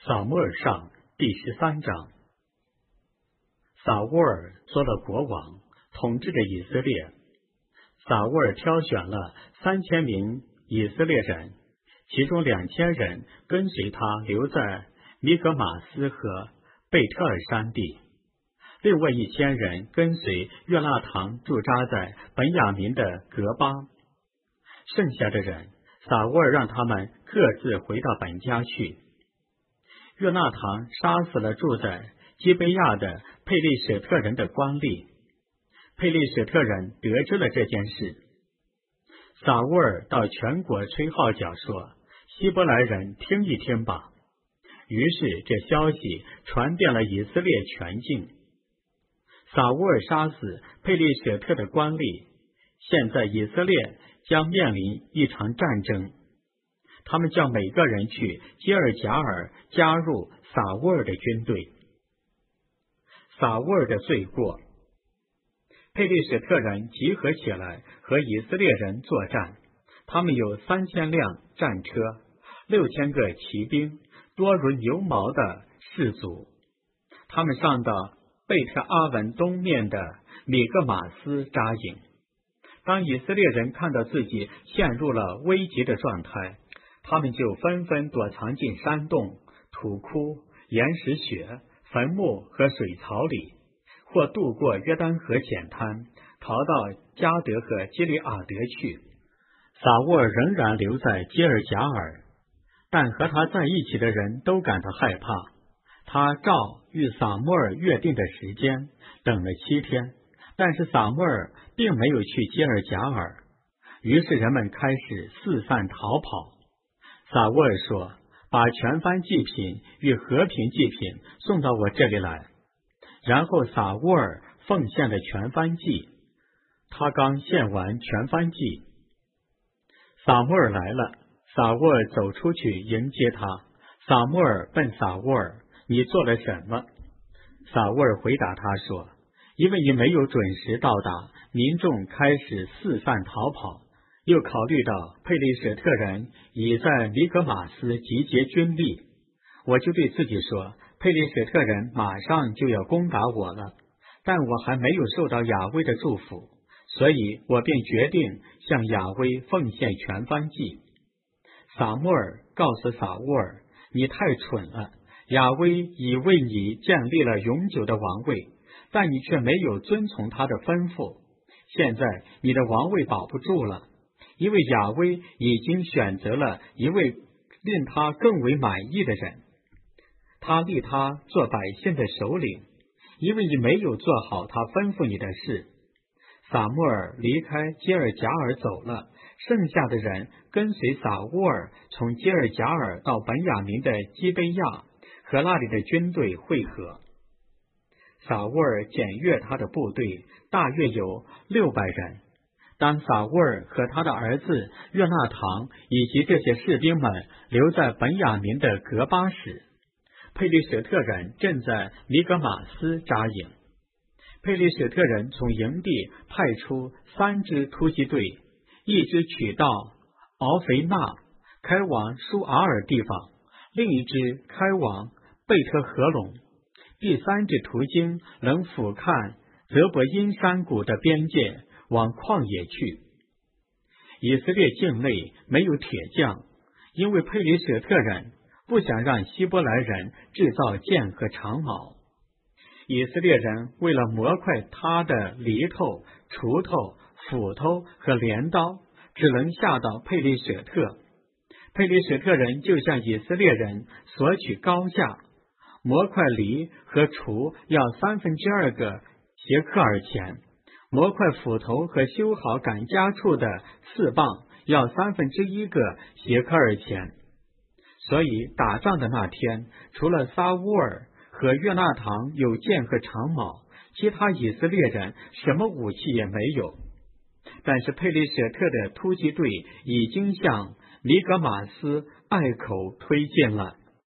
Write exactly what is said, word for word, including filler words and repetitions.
撒母耳上第十三章。撒乌尔做了国王，统治着以色列。撒乌尔挑选了三千名以色列人，其中两千人跟随他留在米格马斯和贝特尔山地，另外一千人跟随约纳堂驻扎在本雅明的革巴。剩下的人，撒乌尔让他们各自回到本家去。约纳堂杀死了住在基贝亚的佩利舍特人的官吏。佩利舍特人得知了这件事，撒乌尔到全国吹号角说：希伯来人听一听吧。于是这消息传遍了以色列全境。撒乌尔杀死佩利舍特的官吏，现在以色列将面临一场战争。他们叫每个人去基尔贾尔加入撒乌尔的军队。撒乌尔的罪过，佩利舍特人集合起来和以色列人作战，他们有三千辆战车，六千个骑兵，多如牛毛的士卒。他们上到贝特阿文东面的米格马斯扎营。当以色列人看到自己陷入了危急的状态，他们就纷纷躲藏进山洞、土窟、岩石穴、坟墓和水槽里，或渡过约旦河浅滩，逃到加德和基里阿德去。撒乌尔仍然留在基尔贾尔，但和他在一起的人都感到害怕。他照与撒母耳约定的时间等了七天，但是撒母耳并没有去基尔贾尔。于是人们开始四散逃跑。撒乌尔说：把全番祭品与和平祭品送到我这里来。然后撒乌尔奉献了全番祭。他刚献完全番祭，撒母耳来了。撒乌尔走出去迎接他。撒母耳问撒乌尔：你做了什么？撒乌尔回答他说：因为你没有准时到达，民众开始四散逃跑。又考虑到佩利舍特人已在米格马斯集结军力，我就对自己说：佩利舍特人马上就要攻打我了，但我还没有受到雅威的祝福，所以我便决定向雅威奉献全番祭。撒母耳告诉撒乌尔：你太蠢了，雅威已为你建立了永久的王位，但你却没有遵从他的吩咐。现在你的王位保不住了，因为雅威已经选择了一位令他更为满意的人，他立他做百姓的首领，因为你没有做好他吩咐你的事。撒母耳离开基尔贾尔走了，剩下的人跟随撒乌尔从基尔贾尔到本雅明的基贝亚，和那里的军队会合。撒乌尔检阅他的部队，大约有六百人。当撒乌尔和他的儿子约纳堂以及这些士兵们留在本雅明的革巴时，佩利舍特人正在米格马斯扎营。佩利舍特人从营地派出三支突击队，一支取到敖肥纳，开往舒阿尔地方；另一支开往贝特合拢；第三支途经能俯瞰泽伯因山谷的边界，往旷野去。以色列境内没有铁匠，因为佩利舍特人不想让希伯来人制造剑和长矛。以色列人为了磨快他的犁头、锄头、斧头和镰刀，只能下到佩利舍特。佩利舍特人就向以色列人索取高价，磨快犁和锄要三分之二个谢克尔钱，磨快斧头和修好赶家处的刺棒要三分之一个谢克尔钱。所以打仗的那天，除了撒乌尔和约纳堂有剑和长矛，其他以色列人什么武器也没有。但是佩利舍特的突击队已经向米格马斯隘口推进了。